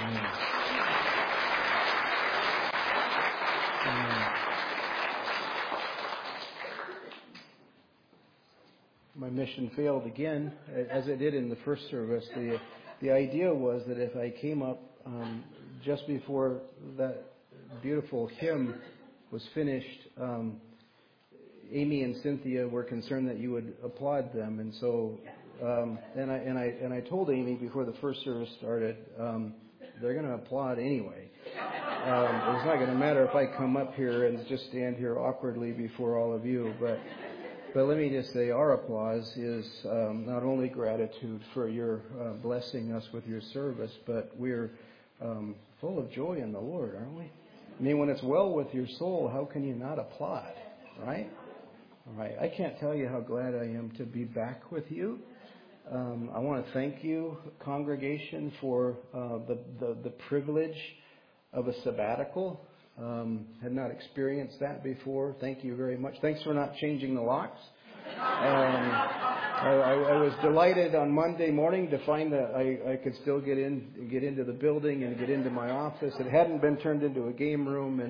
My mission failed again, as it did in the first service. The idea was that if I came up just before that beautiful hymn was finished, Amy and Cynthia were concerned that you would applaud them, and so and I told Amy before the first service started, they're going to applaud anyway. It's not going to matter if I come up here and just stand here awkwardly before all of you, but let me just say our applause is not only gratitude for your blessing us with your service, but we're full of joy in the Lord, aren't we? I mean, when it's well with your soul, how can you not applaud, right? All right. I can't tell you how glad I am to be back with you. I want to thank you, congregation, for the privilege of a sabbatical. Had not experienced that before. Thank you very much. Thanks for not changing the locks. I was delighted on Monday morning to find that I could still get into the building and get into my office. It hadn't been turned into a game room,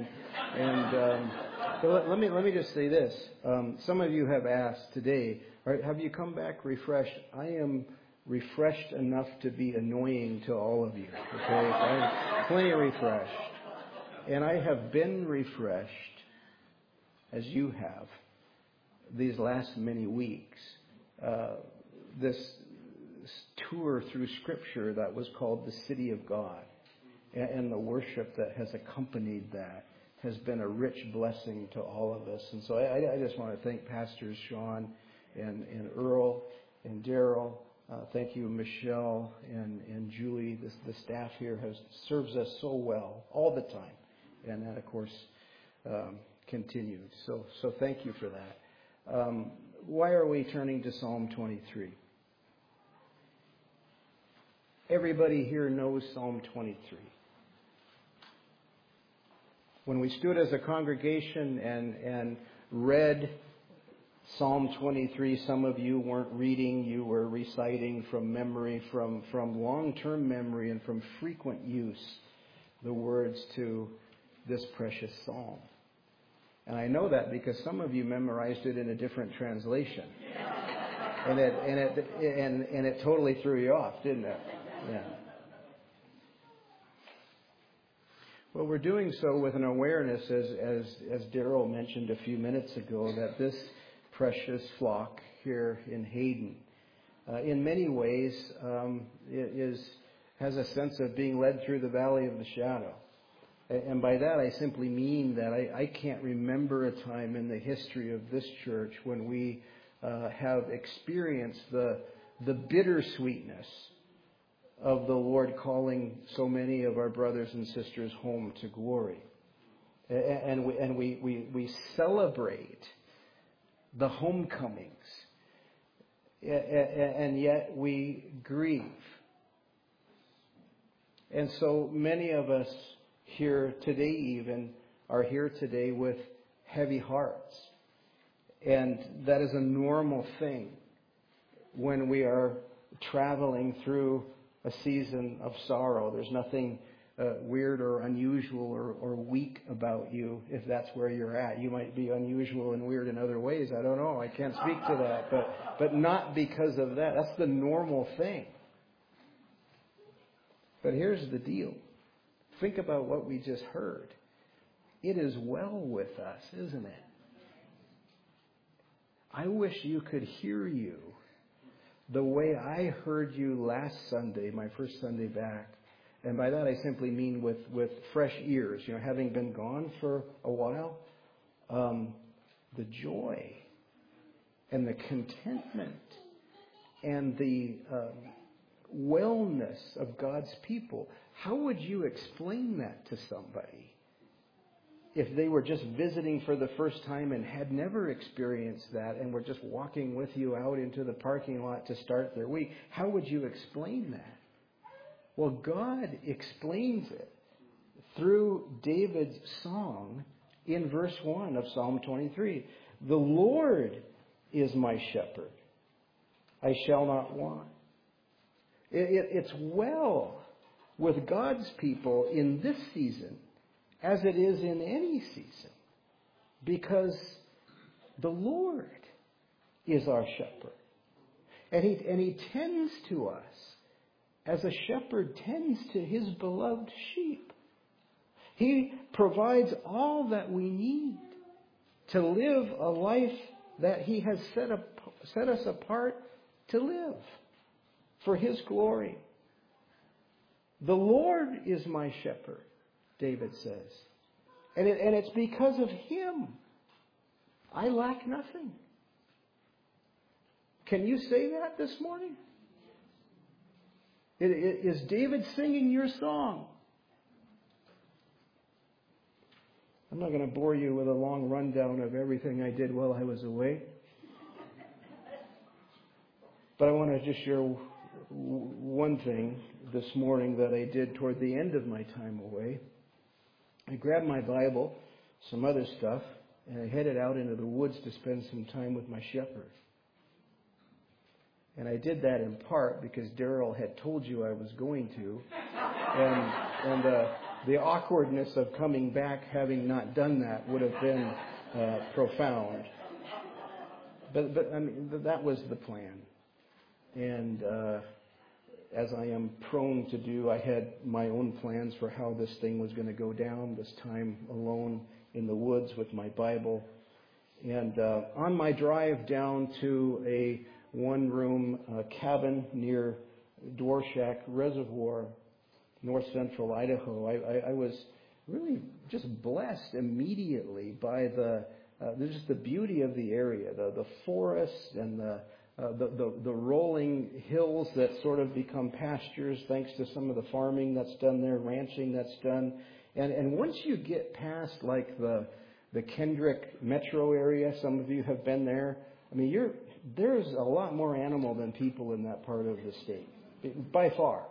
so let me just say this. Some of you have asked today, right, have you come back refreshed? I am refreshed enough to be annoying to all of you. Okay, I'm plenty refreshed. And I have been refreshed, as you have, these last many weeks. This tour through Scripture that was called the City of God, and the worship that has accompanied that has been a rich blessing to all of us. And so I just want to thank Pastors Sean and Earl and Daryl. Thank you, Michelle and Julie. The staff here serves us so well all the time. And that, of course, continued. So thank you for that. Why are we turning to Psalm 23? Everybody here knows Psalm 23. When we stood as a congregation and read Psalm 23, some of you weren't reading, you were reciting from memory, from long-term memory and from frequent use, the words to this precious psalm. And I know that because some of you memorized it in a different translation. And it totally threw you off, didn't it? Yeah. Well, we're doing so with an awareness, as Daryl mentioned a few minutes ago, that this precious flock here in Hayden, in many ways, has a sense of being led through the valley of the shadow. And by that, I simply mean that I can't remember a time in the history of this church when we have experienced the bittersweetness of the Lord calling so many of our brothers and sisters home to glory. And we celebrate the homecomings, and yet we grieve. And so many of us here today even are here today with heavy hearts. And that is a normal thing when we are traveling through a season of sorrow. There's nothing weird or unusual or weak about you if that's where you're at. You might be unusual and weird in other ways. I don't know. I can't speak to that. But not because of that. That's the normal thing. But here's the deal. Think about what we just heard. It is well with us, isn't it? I wish you could hear you the way I heard you last Sunday, my first Sunday back. And by that I simply mean with fresh ears, having been gone for a while. The joy and the contentment and the wellness of God's people. How would you explain that to somebody if they were just visiting for the first time and had never experienced that and were just walking with you out into the parking lot to start their week? How would you explain that? Well, God explains it through David's song in verse 1 of Psalm 23. The Lord is my shepherd. I shall not want. It's well with God's people in this season as it is in any season, because the Lord is our shepherd. And he tends to us as a shepherd tends to his beloved sheep. He provides all that we need to live a life that he has set us apart to live for his glory. The Lord is my shepherd, David says. And it's because of him I lack nothing. Can you say that this morning? Is David singing your song? I'm not going to bore you with a long rundown of everything I did while I was away. But I want to just share one thing this morning that I did toward the end of my time away. I grabbed my Bible, some other stuff, and I headed out into the woods to spend some time with my shepherd. And I did that in part because Daryl had told you I was going to. And the awkwardness of coming back having not done that would have been profound. But I mean, that was the plan. And as I am prone to do, I had my own plans for how this thing was going to go down, this time alone in the woods with my Bible. And on my drive down to a one-room cabin near Dworshak Reservoir, north central Idaho, I was really just blessed immediately by just the beauty of the area, the forests and the rolling hills that sort of become pastures thanks to some of the farming that's done there, ranching that's done. And once you get past like the Kendrick metro area, some of you have been there. I mean, there's a lot more animal than people in that part of the state, by far.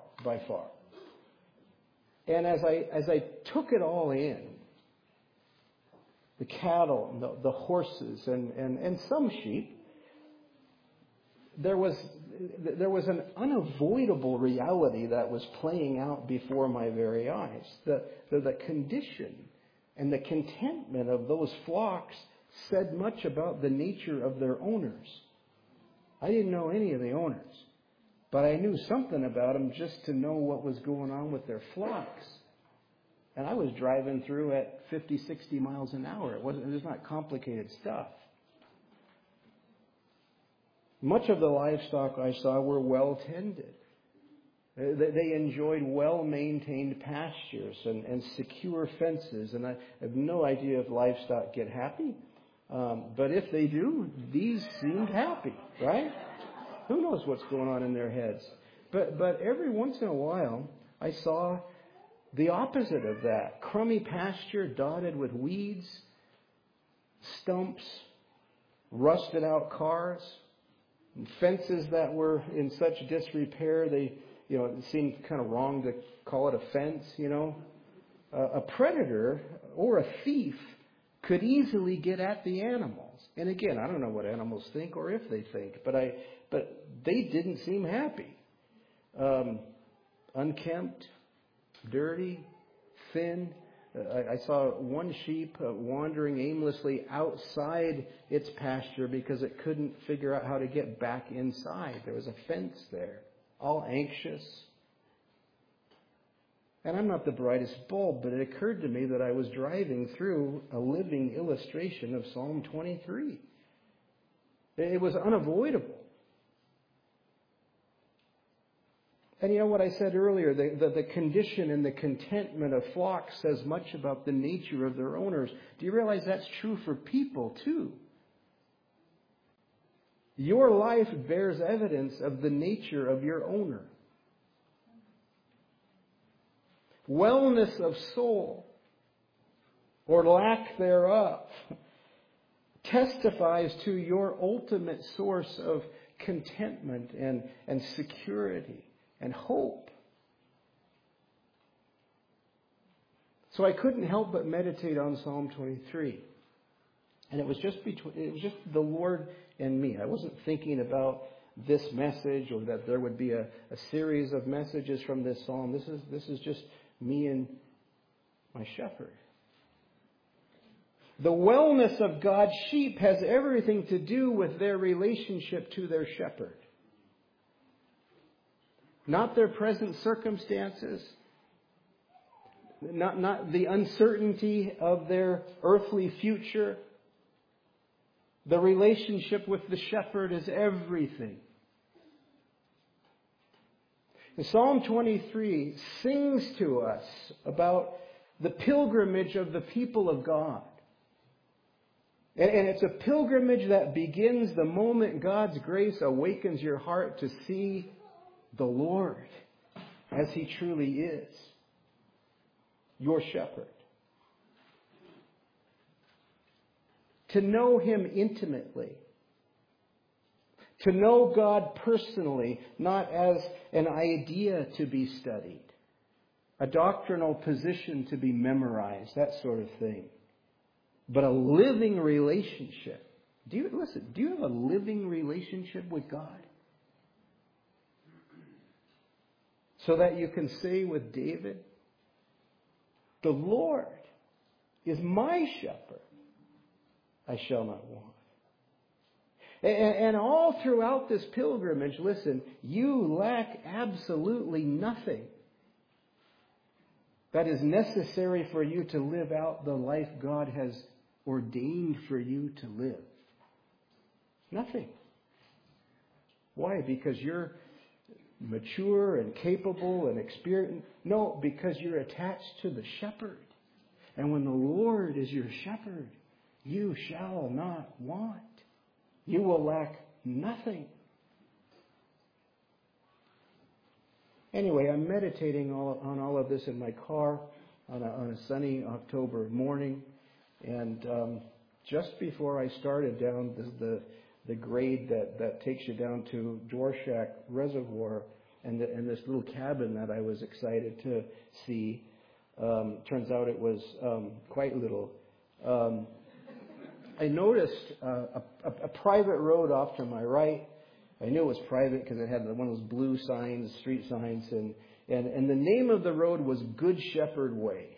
And as I took it all in, the cattle, the horses, and some sheep, there was an unavoidable reality that was playing out before my very eyes. The condition and the contentment of those flocks said much about the nature of their owners. I didn't know any of the owners, but I knew something about them just to know what was going on with their flocks. And I was driving through at 50, 60 miles an hour. It was not complicated stuff. Much of the livestock I saw were well tended. They enjoyed well-maintained pastures and secure fences. And I have no idea if livestock get happy. But if they do, these seemed happy, right? Who knows what's going on in their heads? But every once in a while, I saw the opposite of that. Crummy pasture dotted with weeds, stumps, rusted out cars, and fences that were in such disrepair, it seemed kind of wrong to call it a fence, A predator or a thief could easily get at the animals. And again, I don't know what animals think or if they think, but they didn't seem happy. Unkempt, dirty, thin. I saw one sheep wandering aimlessly outside its pasture because it couldn't figure out how to get back inside. There was a fence there, all anxious. And I'm not the brightest bulb, but it occurred to me that I was driving through a living illustration of Psalm 23. It was unavoidable. And you know what I said earlier, the condition and the contentment of flocks says much about the nature of their owners. Do you realize that's true for people too? Your life bears evidence of the nature of your owner. Wellness of soul, or lack thereof, testifies to your ultimate source of contentment and security and hope. So I couldn't help but meditate on Psalm 23. And it was just the Lord and me. I wasn't thinking about this message or that there would be a series of messages from this psalm. This is just me and my shepherd. The wellness of God's sheep has everything to do with their relationship to their shepherd. Not their present circumstances, not the uncertainty of their earthly future. The relationship with the shepherd is everything. And Psalm 23 sings to us about the pilgrimage of the people of God. And it's a pilgrimage that begins the moment God's grace awakens your heart to see the Lord as He truly is, your shepherd. To know Him intimately. To know God personally, not as an idea to be studied, a doctrinal position to be memorized, that sort of thing. But a living relationship. Do you have a living relationship with God? So that you can say with David, the Lord is my shepherd. I shall not want. And all throughout this pilgrimage, listen, you lack absolutely nothing that is necessary for you to live out the life God has ordained for you to live. Nothing. Why? Because you're mature and capable and experienced? No, because you're attached to the shepherd. And when the Lord is your shepherd, you shall not want. You will lack nothing. Anyway, I'm meditating on all of this in my car on a sunny October morning. And just before I started down the grade that takes you down to Dworshak Reservoir and this little cabin that I was excited to see, turns out it was quite little. I noticed a private road off to my right. I knew it was private because it had one of those blue signs, street signs, and the name of the road was Good Shepherd Way.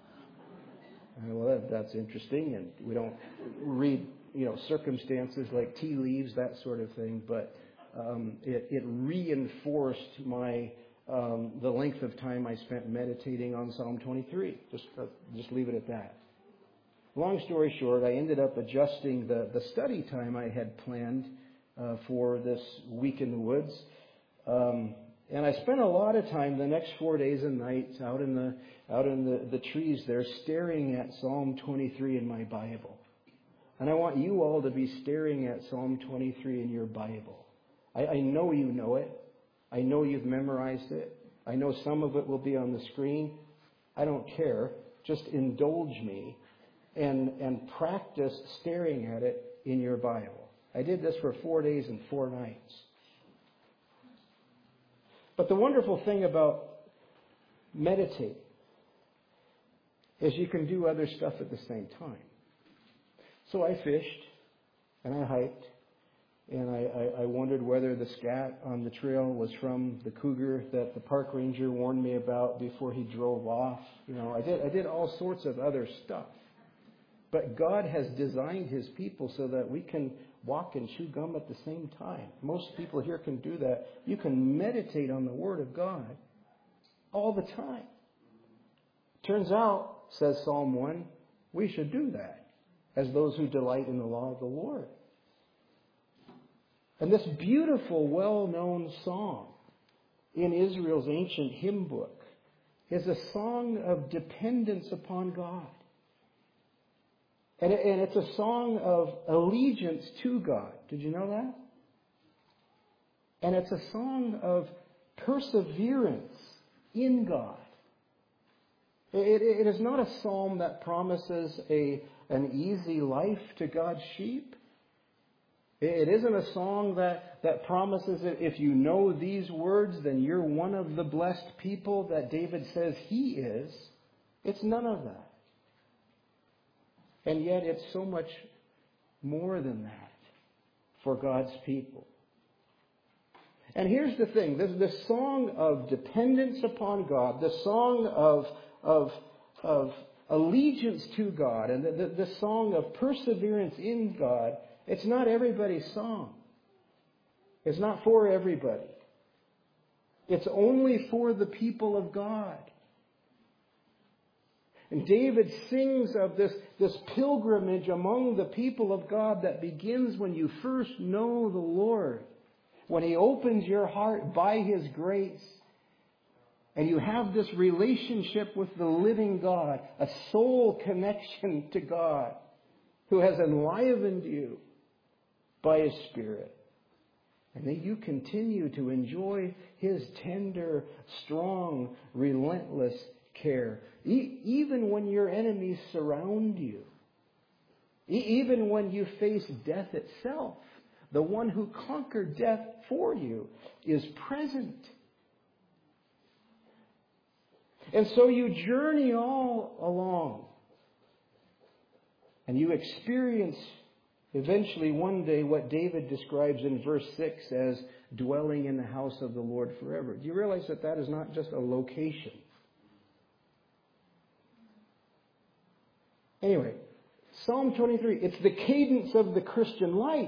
Well, that's interesting, and we don't read, circumstances like tea leaves, that sort of thing, but it reinforced the length of time I spent meditating on Psalm 23. Just leave it at that. Long story short, I ended up adjusting the study time I had planned for this week in the woods. And I spent a lot of time the next 4 days and nights out in the trees there staring at Psalm 23 in my Bible. And I want you all to be staring at Psalm 23 in your Bible. I know you know it. I know you've memorized it. I know some of it will be on the screen. I don't care. Just indulge me and practice staring at it in your Bible. I did this for 4 days and 4 nights. But the wonderful thing about meditating is you can do other stuff at the same time. So I fished and I hiked and I wondered whether the scat on the trail was from the cougar that the park ranger warned me about before he drove off. I did all sorts of other stuff. But God has designed His people so that we can walk and chew gum at the same time. Most people here can do that. You can meditate on the Word of God all the time. Turns out, says Psalm 1, we should do that as those who delight in the law of the Lord. And this beautiful, well-known song in Israel's ancient hymn book is a song of dependence upon God. And it's a song of allegiance to God. Did you know that? And it's a song of perseverance in God. It is not a psalm that promises an easy life to God's sheep. It isn't a song that promises that if you know these words, then you're one of the blessed people that David says he is. It's none of that. And yet it's so much more than that for God's people. And here's the thing, this song of dependence upon God, the song of allegiance to God, and the song of perseverance in God, it's not everybody's song. It's not for everybody. It's only for the people of God. And David sings of this pilgrimage among the people of God that begins when you first know the Lord. When He opens your heart by His grace. And you have this relationship with the living God. A soul connection to God. Who has enlivened you by His Spirit. And then you continue to enjoy His tender, strong, relentless care. Even when your enemies surround you. Even when you face death itself. The one who conquered death for you is present. And so you journey all along. And you experience eventually one day what David describes in verse 6 as dwelling in the house of the Lord forever. Do you realize that that is not just a location? Anyway, Psalm 23, it's the cadence of the Christian life.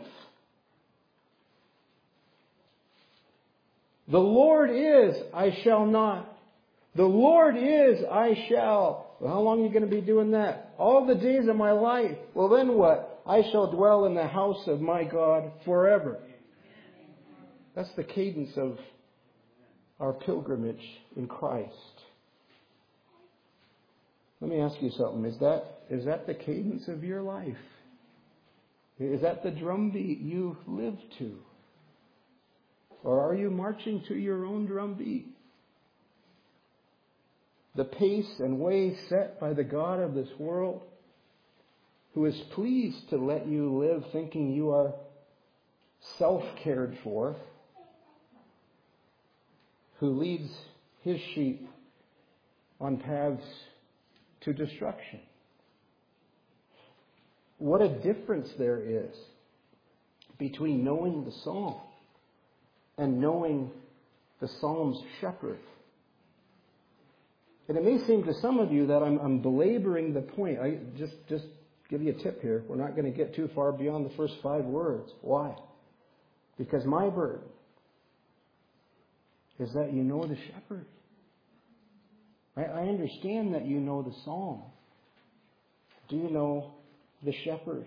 The Lord is, I shall not. The Lord is, I shall. Well, how long are you going to be doing that? All the days of my life. Well, then what? I shall dwell in the house of my God forever. That's the cadence of our pilgrimage in Christ. Let me ask you something. Is that the cadence of your life? Is that the drumbeat you live to? Or are you marching to your own drumbeat? The pace and way set by the God of this world, who is pleased to let you live thinking you are self-cared for, who leads His sheep on paths to destruction. What a difference there is between knowing the Psalm and knowing the Psalm's shepherd. And it may seem to some of you that I'm belaboring the point. I just give you a tip here. We're not going to get too far beyond the first 5 words. Why? Because my burden is that you know the shepherd. I understand that you know the Psalm. Do you know the shepherd?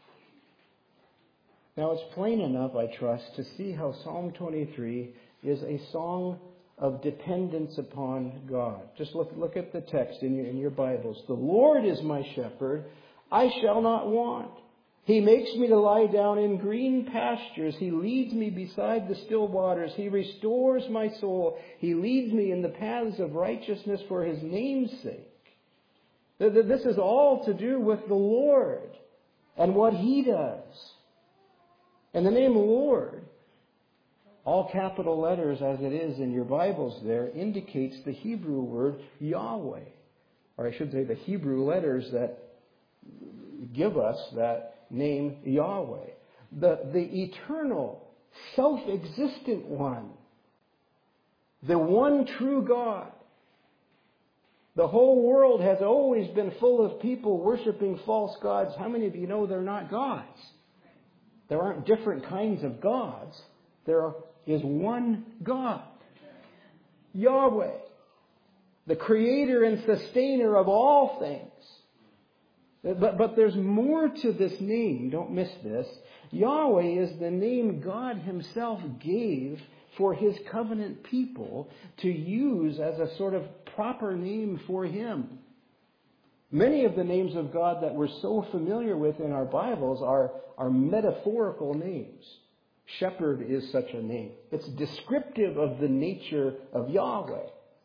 Now it's plain enough, I trust, to see how Psalm 23 is a song of dependence upon God. Just look at the text in your Bibles. The Lord is my shepherd, I shall not want. He makes me to lie down in green pastures. He leads me beside the still waters. He restores my soul. He leads me in the paths of righteousness for His name's sake. This is all to do with the Lord and what He does. And the name Lord, all capital letters as it is in your Bibles there, indicates the Hebrew word Yahweh. Or I should say the Hebrew letters that give us that name Yahweh. The eternal, self-existent one. The one true God. The whole world has always been full of people worshiping false gods. How many of you know they're not gods? There aren't different kinds of gods. There is one God. Yahweh. The creator and sustainer of all things. But there's more to this name. Don't miss this. Yahweh is the name God Himself gave for His covenant people to use as a sort of proper name for Him. Many of the names of God that we're so familiar with in our Bibles are metaphorical names. Shepherd is such a name. It's descriptive of the nature of Yahweh.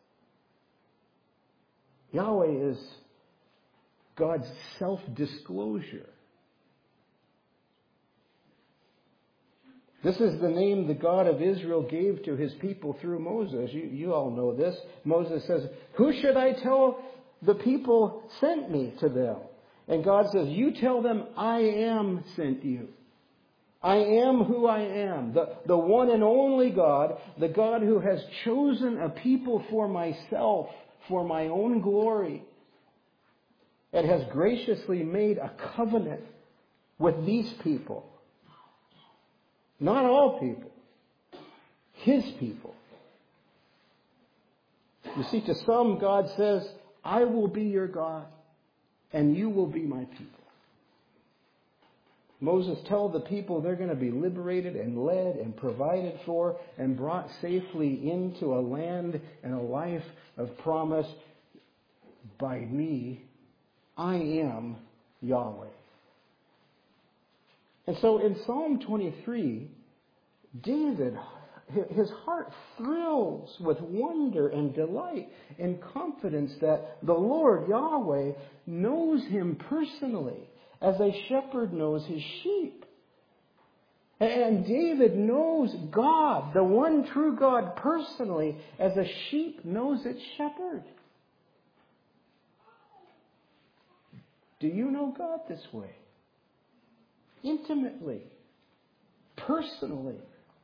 Yahweh is God's self-disclosure. This is the name the God of Israel gave to His people through Moses. You all know this. Moses says, "Who should I tell the people sent me to them?" And God says, "You tell them I am sent you. I am who I am, the one and only God, the God who has chosen a people for myself, for my own glory, and has graciously made a covenant with these people. Not all people. His people. You see, to some, God says, I will be your God, and you will be my people. Moses tells the people they're going to be liberated and led and provided for and brought safely into a land and a life of promise by me. I am Yahweh. And so in Psalm 23, David, his heart thrills with wonder and delight and confidence that the Lord, Yahweh, knows him personally as a shepherd knows his sheep. And David knows God, the one true God, personally as a sheep knows its shepherd. Do you know God this way? Intimately. Personally.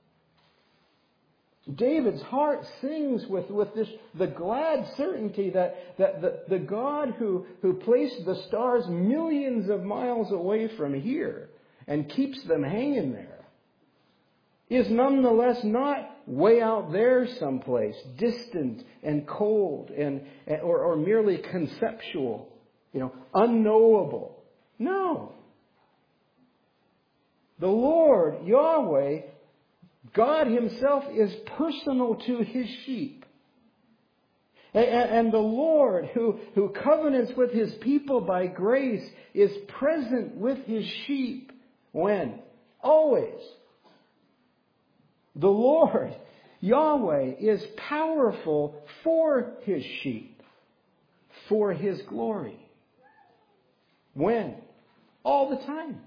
David's heart sings with this, the glad certainty that the God who placed the stars millions of miles away from here and keeps them hanging there is nonetheless not way out there someplace, distant and cold or merely conceptual, unknowable. No. The Lord, Yahweh, God himself is personal to his sheep. And the Lord, who covenants with his people by grace, is present with his sheep. When? Always. The Lord, Yahweh, is powerful for his sheep, for his glory. When? All the time.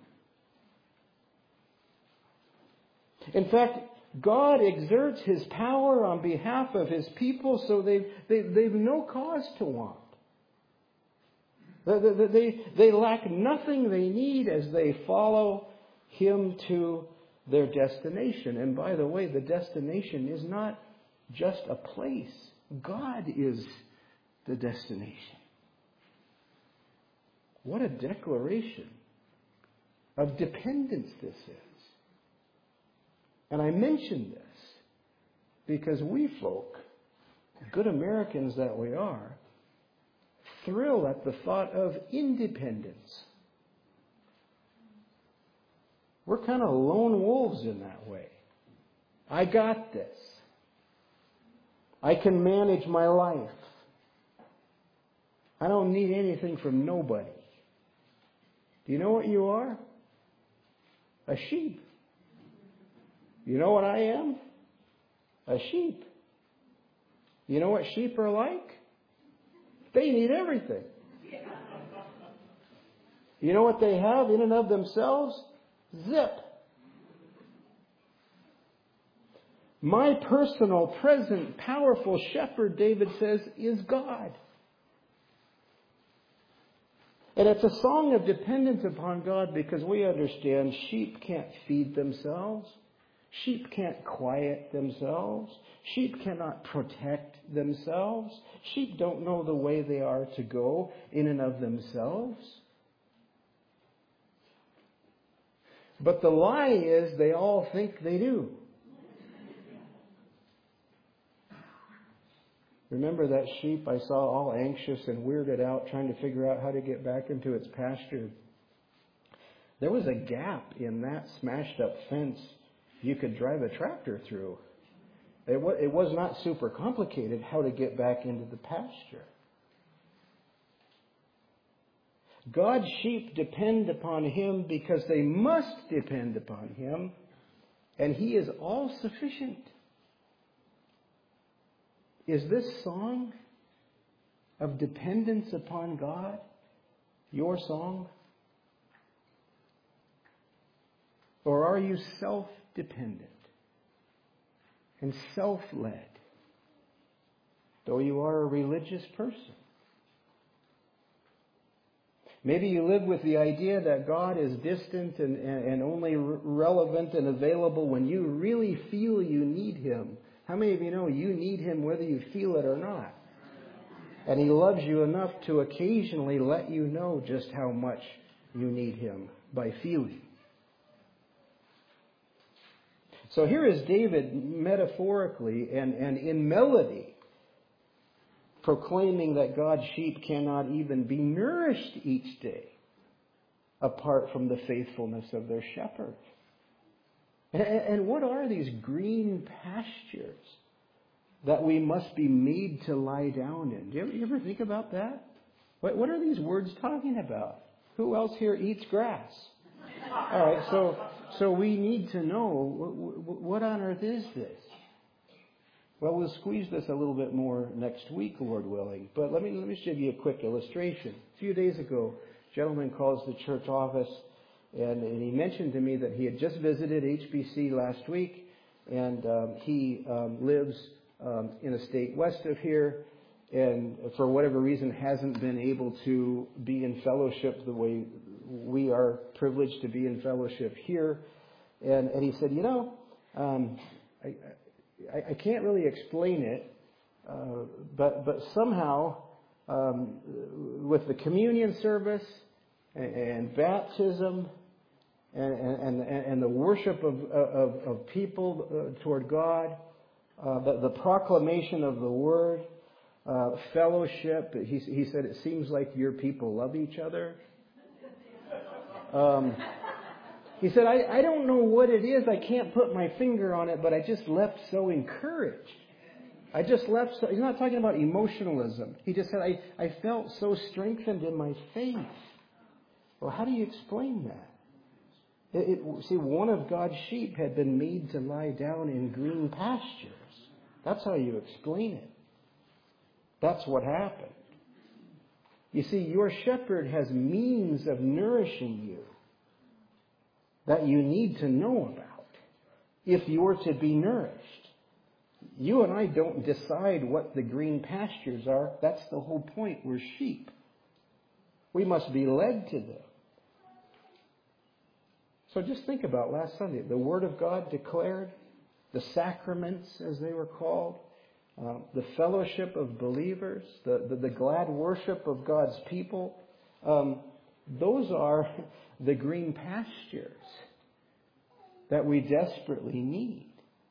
In fact, God exerts his power on behalf of his people so they've no cause to want. They lack nothing they need as they follow him to their destination. And by the way, the destination is not just a place. God is the destination. What a declaration of dependence this is. And I mention this because we folk, good Americans that we are, thrill at the thought of independence. We're kind of lone wolves in that way. I got this. I can manage my life. I don't need anything from nobody. Do you know what you are? A sheep. You know what I am? A sheep. You know what sheep are like? They need everything. You know what they have in and of themselves? Zip. My personal, present, powerful shepherd, David says, is God. And it's a song of dependence upon God because we understand sheep can't feed themselves. Sheep can't quiet themselves. Sheep cannot protect themselves. Sheep don't know the way they are to go in and of themselves. But the lie is they all think they do. Remember that sheep I saw all anxious and weirded out trying to figure out how to get back into its pasture? There was a gap in that smashed up fence you could drive a tractor through. It was not super complicated how to get back into the pasture. God's sheep depend upon him because they must depend upon him, and he is all sufficient. Is this song of dependence upon God your song? Or are you self-dependent and self-led, though you are a religious person? Maybe you live with the idea that God is distant and only relevant and available when you really feel you need Him. How many of you know you need Him whether you feel it or not? And He loves you enough to occasionally let you know just how much you need Him by feeling. So here is David metaphorically and in melody proclaiming that God's sheep cannot even be nourished each day apart from the faithfulness of their shepherd. And what are these green pastures that we must be made to lie down in? Do you ever think about that? What are these words talking about? Who else here eats grass? All right, so we need to know, what on earth is this? Well, we'll squeeze this a little bit more next week, Lord willing. But let me just give you a quick illustration. A few days ago, a gentleman calls the church office, and he mentioned to me that he had just visited HBC last week, and he lives in a state west of here, and for whatever reason hasn't been able to be in fellowship the way we are privileged to be in fellowship here. And he said, I can't really explain it, but somehow with the communion service and baptism and the worship of people toward God, the proclamation of the Word, fellowship, he said it seems like your people love each other. He said, I don't know what it is. I can't put my finger on it, but I just left so encouraged. He's not talking about emotionalism. He just said, I felt so strengthened in my faith. Well, how do you explain that? See, one of God's sheep had been made to lie down in green pastures. That's how you explain it. That's what happened. You see, your shepherd has means of nourishing you that you need to know about if you're to be nourished. You and I don't decide what the green pastures are. That's the whole point. We're sheep. We must be led to them. So just think about last Sunday. The Word of God declared, the sacraments as they were called, the fellowship of believers, the glad worship of God's people. Those are the green pastures that we desperately need.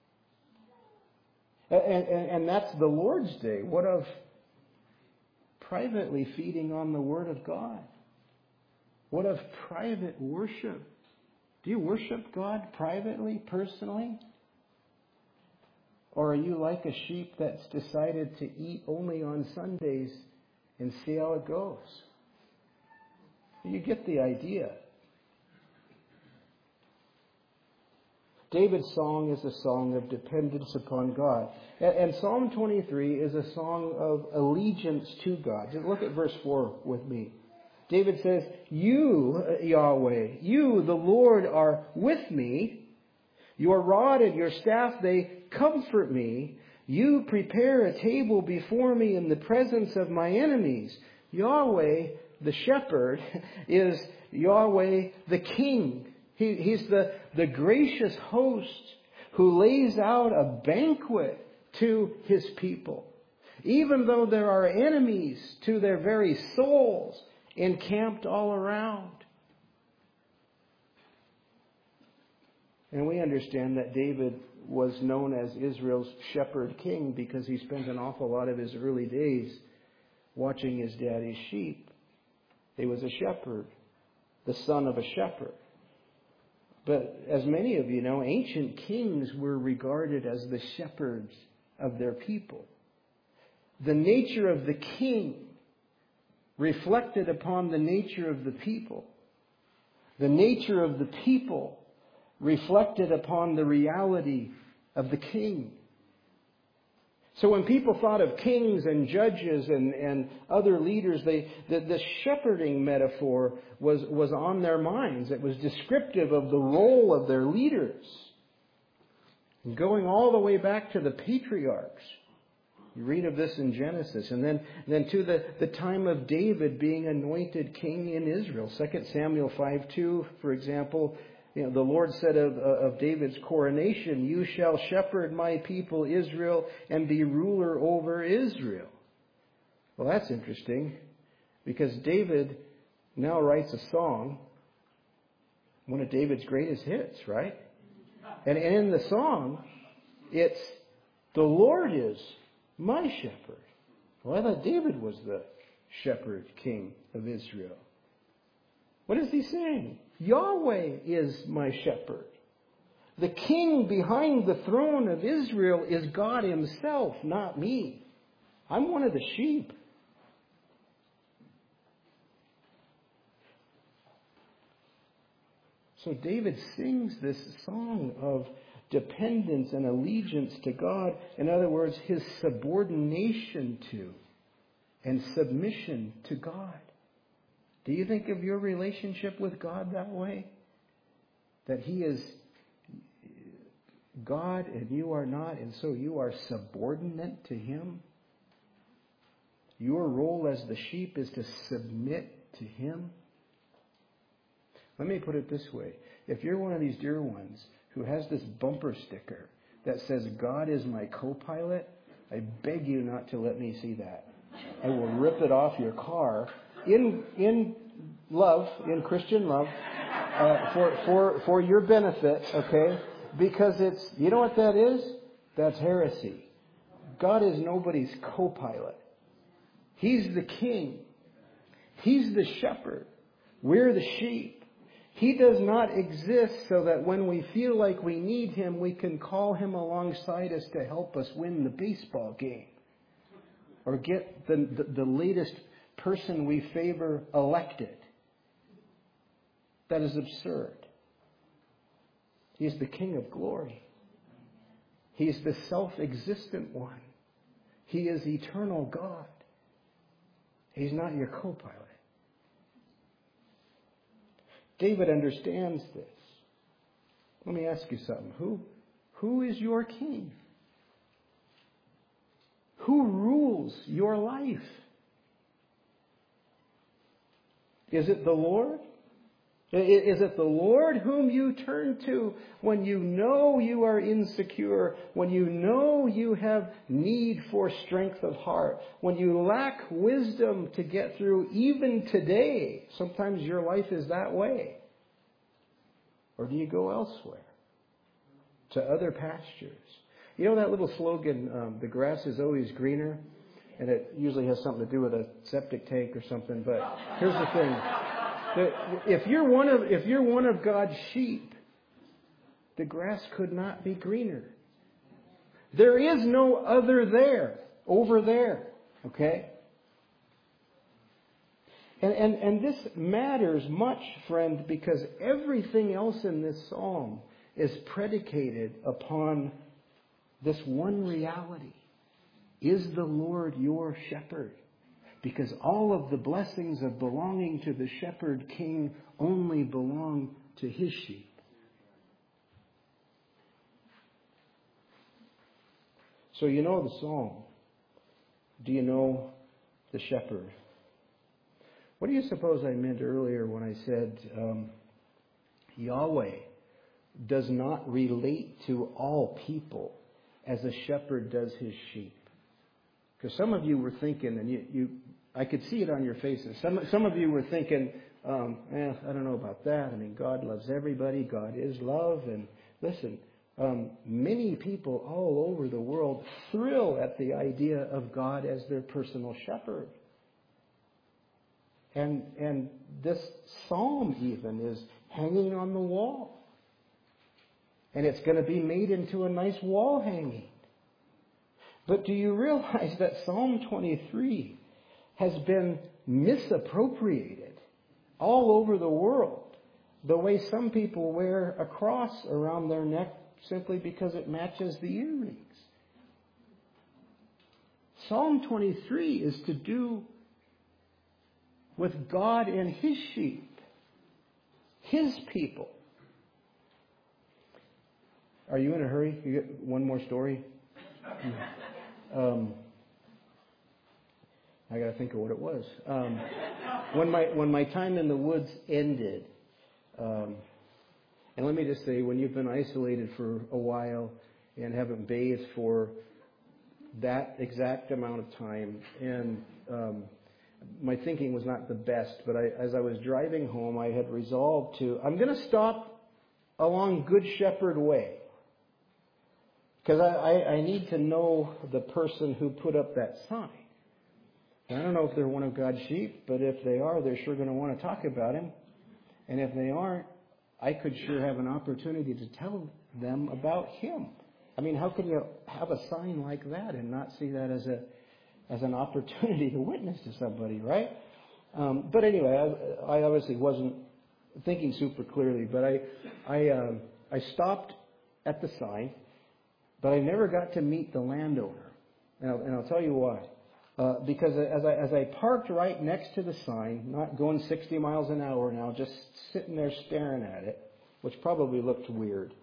And that's the Lord's Day. What of privately feeding on the Word of God? What of private worship? Do you worship God privately, personally? Or are you like a sheep that's decided to eat only on Sundays and see how it goes? You get the idea. David's song is a song of dependence upon God. And Psalm 23 is a song of allegiance to God. Just look at verse 4 with me. David says, You, Yahweh, you, the Lord, are with me. Your rod and your staff, they comfort me. You prepare a table before me in the presence of my enemies. Yahweh, the shepherd, is Yahweh, the king. He's the gracious host who lays out a banquet to his people. Even though there are enemies to their very souls encamped all around. And we understand that David was known as Israel's shepherd king because he spent an awful lot of his early days watching his daddy's sheep. He was a shepherd, the son of a shepherd. But as many of you know, ancient kings were regarded as the shepherds of their people. The nature of the king reflected upon the nature of the people. The nature of the people reflected upon the reality of the king. So when people thought of kings and judges and other leaders, the shepherding metaphor was on their minds. It was descriptive of the role of their leaders. And going all the way back to the patriarchs, You read of this in Genesis. And then to the time of David being anointed king in Israel. 2 Samuel 5:2, for example, the Lord said of David's coronation, "You shall shepherd my people Israel and be ruler over Israel." Well, that's interesting, because David now writes a song, one of David's greatest hits, right? And in the song, it's, "The Lord is my shepherd." Well, I thought David was the shepherd king of Israel. What is he saying? Yahweh is my shepherd. The king behind the throne of Israel is God himself, not me. I'm one of the sheep. So David sings this song of dependence and allegiance to God. In other words, his subordination to and submission to God. Do you think of your relationship with God that way? That he is God and you are not, and so you are subordinate to him? Your role as the sheep is to submit to him? Let me put it this way. If you're one of these dear ones who has this bumper sticker that says, "God is my co-pilot," I beg you not to let me see that. I will rip it off your car in love, in Christian love, for your benefit, okay? Because it's, you know what that is? That's heresy. God is nobody's co-pilot. He's the king. He's the shepherd. We're the sheep. He does not exist so that when we feel like we need him, we can call him alongside us to help us win the baseball game. Or get the latest person we favor elected. That is absurd. He's the King of glory. He's the self-existent one. He is eternal God. He's not your co-pilot. David understands this. Let me ask you something. Who is your king? Who rules your life? Is it the Lord? Is it the Lord whom you turn to when you know you are insecure, when you know you have need for strength of heart, when you lack wisdom to get through even today? Sometimes your life is that way. Or do you go elsewhere to other pastures? You know that little slogan, the grass is always greener? And it usually has something to do with a septic tank or something. But here's the thing. If you're one of God's sheep, the grass could not be greener. There is no other there, over there. Okay? And this matters much, friend, because everything else in this psalm is predicated upon this one reality. Is the Lord your shepherd? Because all of the blessings of belonging to the shepherd king only belong to his sheep. So you know the psalm. Do you know the shepherd? What do you suppose I meant earlier when I said Yahweh does not relate to all people as a shepherd does his sheep? Because some of you were thinking, and I could see it on your faces. Some of you were thinking, I don't know about that. I mean, God loves everybody. God is love. And listen, many people all over the world thrill at the idea of God as their personal shepherd. And this psalm even is hanging on the wall. And it's going to be made into a nice wall hanging. But do you realize that Psalm 23 has been misappropriated all over the world? The way some people wear a cross around their neck simply because it matches the earrings. Psalm 23 is to do with God and his sheep, his people. Are you in a hurry? You get one more story? I got to think of what it was. When my time in the woods ended, and let me just say, when you've been isolated for a while and haven't bathed for that exact amount of time, and my thinking was not the best, but as I was driving home, I had resolved I'm going to stop along Good Shepherd Way. Because I need to know the person who put up that sign. And I don't know if they're one of God's sheep, but if they are, they're sure going to want to talk about Him. And if they aren't, I could sure have an opportunity to tell them about Him. I mean, how can you have a sign like that and not see that as an opportunity to witness to somebody, right? But anyway, I obviously wasn't thinking super clearly, but I stopped at the sign. But I never got to meet the landowner. And I'll tell you why. Because as I parked right next to the sign, not going 60 miles an hour now, just sitting there staring at it, which probably looked weird,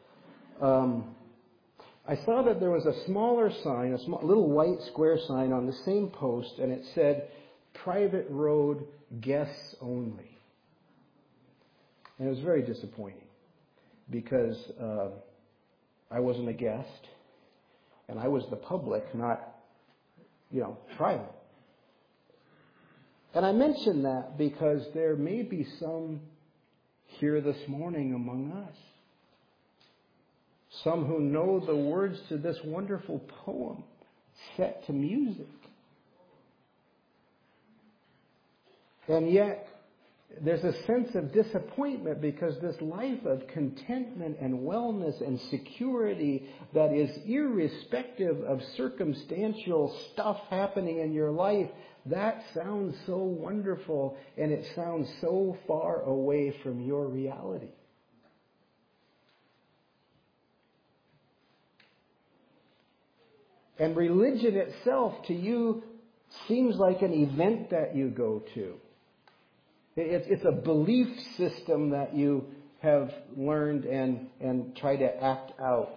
I saw that there was a smaller sign, a little white square sign on the same post, and it said, "Private road, guests only." And it was very disappointing because I wasn't a guest. And I was the public, not, private. And I mention that because there may be some here this morning among us. Some who know the words to this wonderful poem set to music. And yet, there's a sense of disappointment because this life of contentment and wellness and security that is irrespective of circumstantial stuff happening in your life, that sounds so wonderful and it sounds so far away from your reality. And religion itself to you seems like an event that you go to. It's a belief system that you have learned and try to act out.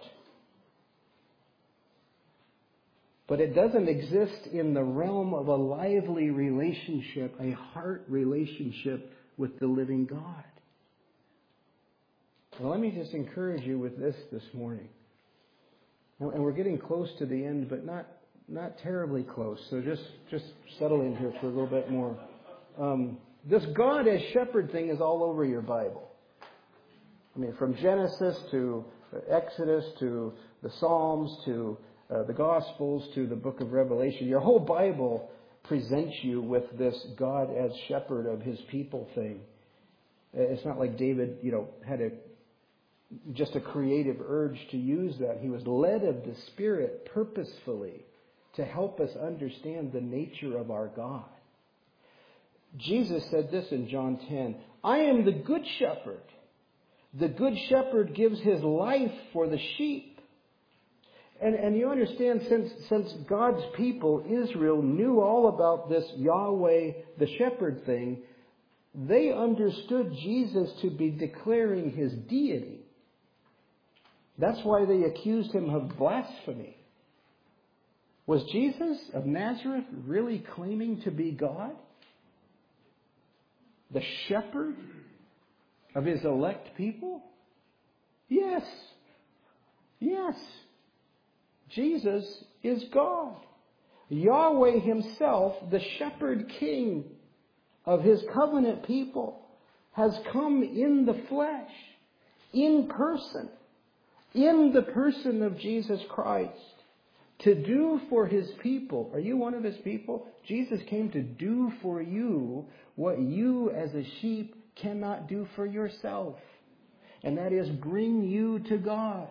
But it doesn't exist in the realm of a lively relationship, a heart relationship with the living God. Well, let me just encourage you with this morning. And we're getting close to the end, but not terribly close. So just settle in here for a little bit more. This God as shepherd thing is all over your Bible. I mean, from Genesis to Exodus to the Psalms to the Gospels to the book of Revelation. Your whole Bible presents you with this God as shepherd of His people thing. It's not like David, had just a creative urge to use that. He was led of the Spirit purposefully to help us understand the nature of our God. Jesus said this in John 10, "I am the good shepherd. The good shepherd gives his life for the sheep." And you understand, since God's people, Israel, knew all about this Yahweh, the shepherd thing, they understood Jesus to be declaring His deity. That's why they accused Him of blasphemy. Was Jesus of Nazareth really claiming to be God? The shepherd of His elect people? Yes. Yes. Jesus is God. Yahweh Himself, the shepherd king of His covenant people, has come in the flesh, in person, in the person of Jesus Christ, to do for His people. Are you one of His people? Jesus came to do for you what you as a sheep cannot do for yourself. And that is bring you to God.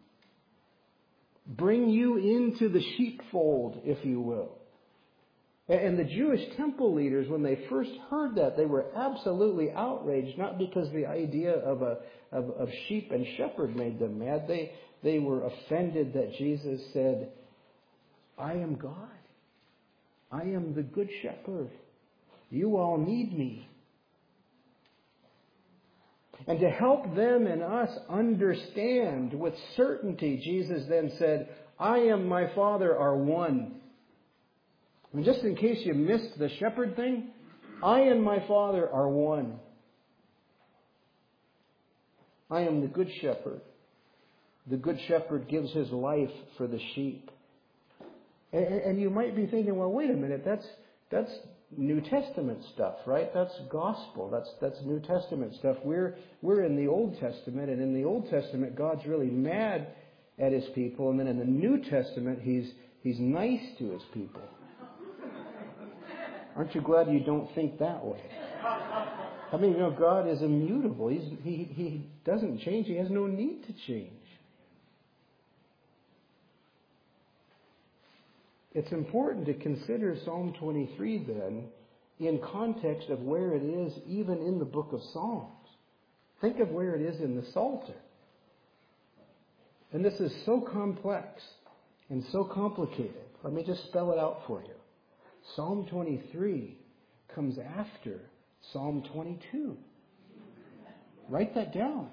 Bring you into the sheepfold, if you will. And the Jewish temple leaders, when they first heard that, they were absolutely outraged, not because the idea of sheep and shepherd made them mad. They were offended that Jesus said, "I am God. I am the good shepherd. You all need me." And to help them and us understand with certainty, Jesus then said, "I and my Father are one." And just in case you missed the shepherd thing, I and my Father are one. I am the good shepherd. The good shepherd gives his life for the sheep. And you might be thinking, well, wait a minute, that's New Testament stuff, right? That's gospel. That's New Testament stuff. We're in the Old Testament, and in the Old Testament, God's really mad at his people, and then in the New Testament, he's nice to his people. Aren't you glad you don't think that way? I mean, God is immutable. He doesn't change. He has no need to change. It's important to consider Psalm 23 then in context of where it is even in the book of Psalms. Think of where it is in the Psalter. And this is so complex and so complicated. Let me just spell it out for you. Psalm 23 comes after Psalm 22. Write that down.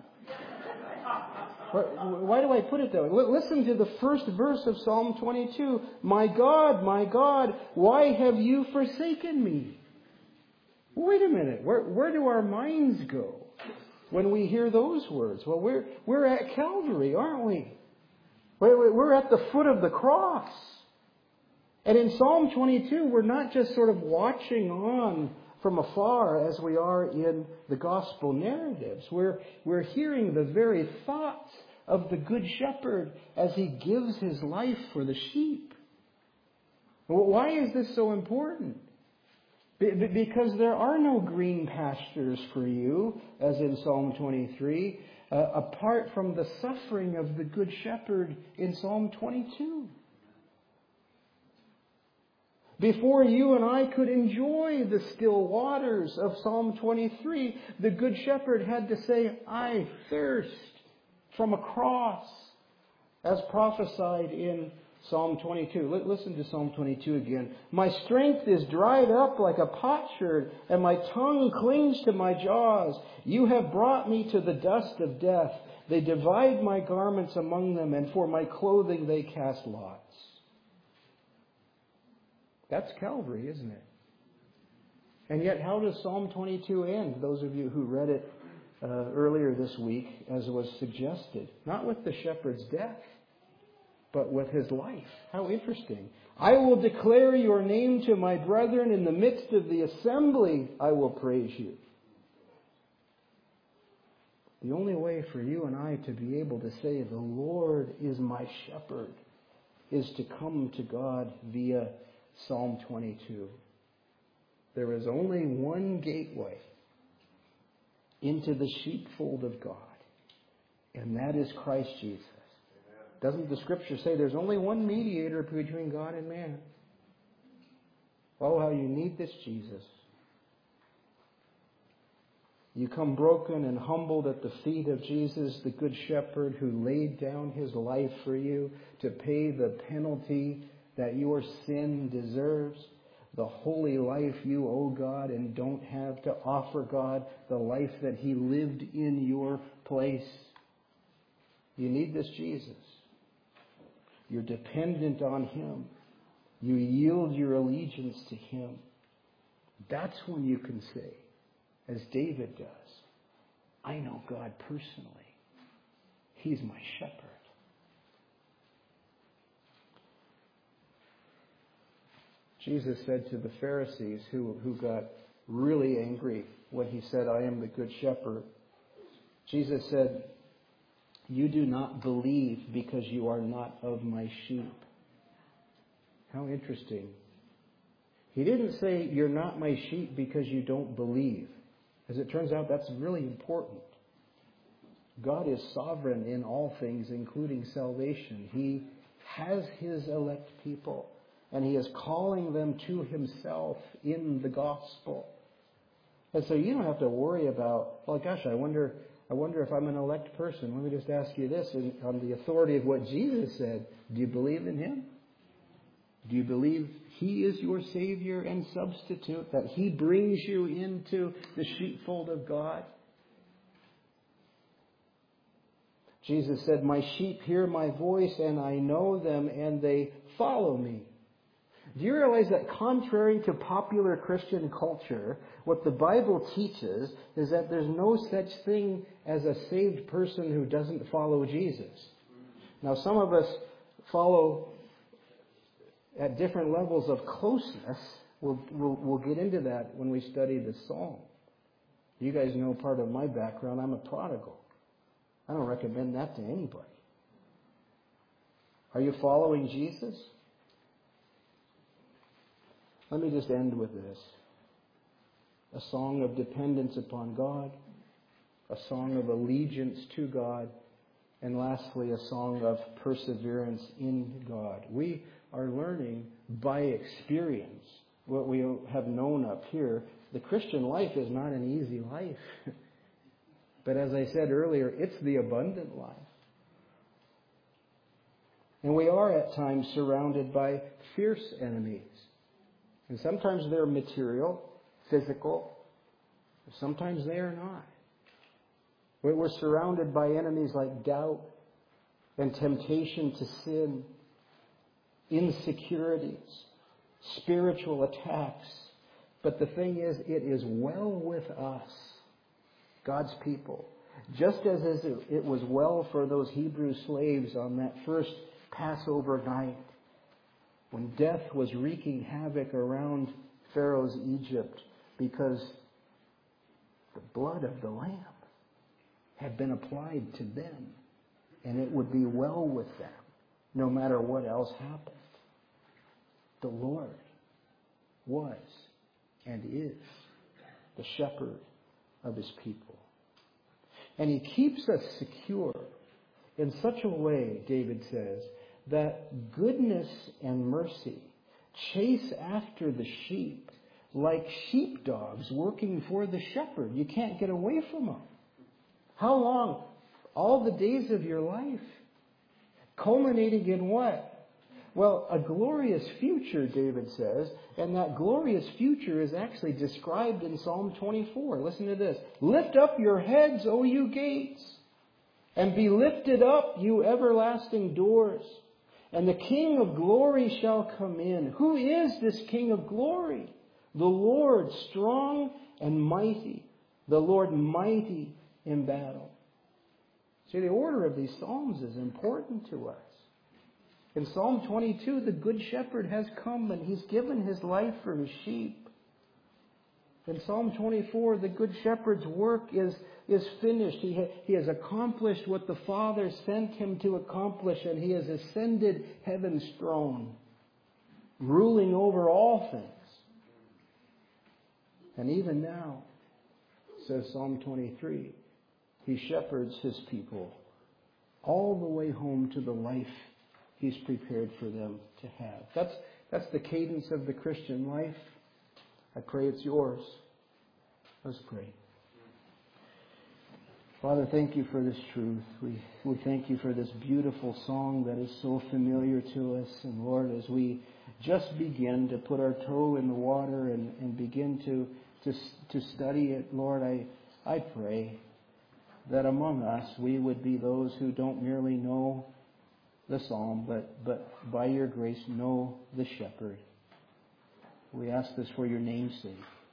Why do I put it that way? Listen to the first verse of Psalm 22. My God, why have you forsaken me? Wait a minute. Where do our minds go when we hear those words? Well, we're at Calvary, aren't we? We're at the foot of the cross. And in Psalm 22, we're not just sort of watching on from afar as we are in the gospel narratives. We're hearing the very thoughts of the Good Shepherd as he gives his life for the sheep. Why is this so important? Because there are no green pastures for you, as in Psalm 23, apart from the suffering of the Good Shepherd in Psalm 22. Before you and I could enjoy the still waters of Psalm 23, the Good Shepherd had to say, I thirst, from a cross, as prophesied in Psalm 22. Listen to Psalm 22 again. My strength is dried up like a potsherd, and my tongue clings to my jaws. You have brought me to the dust of death. They divide my garments among them, and for my clothing they cast lots. That's Calvary, isn't it? And yet, how does Psalm 22 end? Those of you who read it earlier this week, as was suggested. Not with the shepherd's death, but with his life. How interesting. I will declare your name to my brethren. In the midst of the assembly, I will praise you. The only way for you and I to be able to say, the Lord is my shepherd, is to come to God via Psalm 22. There is only one gateway into the sheepfold of God, and that is Christ Jesus. Doesn't the Scripture say there's only one mediator between God and man? Oh, how you need this Jesus. You come broken and humbled at the feet of Jesus, the Good Shepherd, who laid down his life for you to pay the penalty that your sin deserves, the holy life you owe God and don't have to offer God, the life that he lived in your place. You need this Jesus. You're dependent on him. You yield your allegiance to him. That's when you can say, as David does, I know God personally. He's my shepherd. Jesus said to the Pharisees who got really angry when he said, I am the good shepherd. Jesus said, you do not believe because you are not of my sheep. How interesting. He didn't say you're not my sheep because you don't believe. As it turns out, that's really important. God is sovereign in all things, including salvation. He has his elect people. And he is calling them to himself in the gospel. And so you don't have to worry about, well, gosh, I wonder if I'm an elect person. Let me just ask you this, on the authority of what Jesus said. Do you believe in him? Do you believe he is your Savior and substitute? That he brings you into the sheepfold of God? Jesus said, my sheep hear my voice and I know them and they follow me. Do you realize that contrary to popular Christian culture, what the Bible teaches is that there's no such thing as a saved person who doesn't follow Jesus? Now, some of us follow at different levels of closeness. We'll get into that when we study the Psalm. You guys know part of my background. I'm a prodigal. I don't recommend that to anybody. Are you following Jesus? Let me just end with this. A song of dependence upon God, a song of allegiance to God, and lastly, a song of perseverance in God. We are learning by experience what we have known up here. The Christian life is not an easy life. But as I said earlier, it's the abundant life. And we are at times surrounded by fierce enemies. And sometimes they're material, physical. Sometimes they are not. We're surrounded by enemies like doubt and temptation to sin, insecurities, spiritual attacks. But the thing is, it is well with us, God's people. Just as it was well for those Hebrew slaves on that first Passover night, when death was wreaking havoc around Pharaoh's Egypt because the blood of the Lamb had been applied to them, and it would be well with them no matter what else happened. The Lord was and is the shepherd of His people. And He keeps us secure in such a way, David says, that goodness and mercy chase after the sheep like sheepdogs working for the shepherd. You can't get away from them. How long? All the days of your life. Culminating in what? Well, a glorious future, David says, and that glorious future is actually described in Psalm 24. Listen to this. Lift up your heads, O you gates, and be lifted up, you everlasting doors, and the King of glory shall come in. Who is this King of glory? The Lord strong and mighty, the Lord mighty in battle. See, the order of these Psalms is important to us. In Psalm 22, the Good Shepherd has come and He's given His life for His sheep. In Psalm 24, the Good Shepherd's work is finished. He has accomplished what the Father sent Him to accomplish, and He has ascended heaven's throne, ruling over all things. And even now, says Psalm 23, He shepherds His people all the way home to the life He's prepared for them to have. That's the cadence of the Christian life. I pray it's yours. Let's pray. Father, thank You for this truth. We thank You for this beautiful song that is so familiar to us. And Lord, as we just begin to put our toe in the water and begin to study it, Lord, I pray that among us we would be those who don't merely know the psalm, but by Your grace know the shepherd. We ask this for Your name's sake.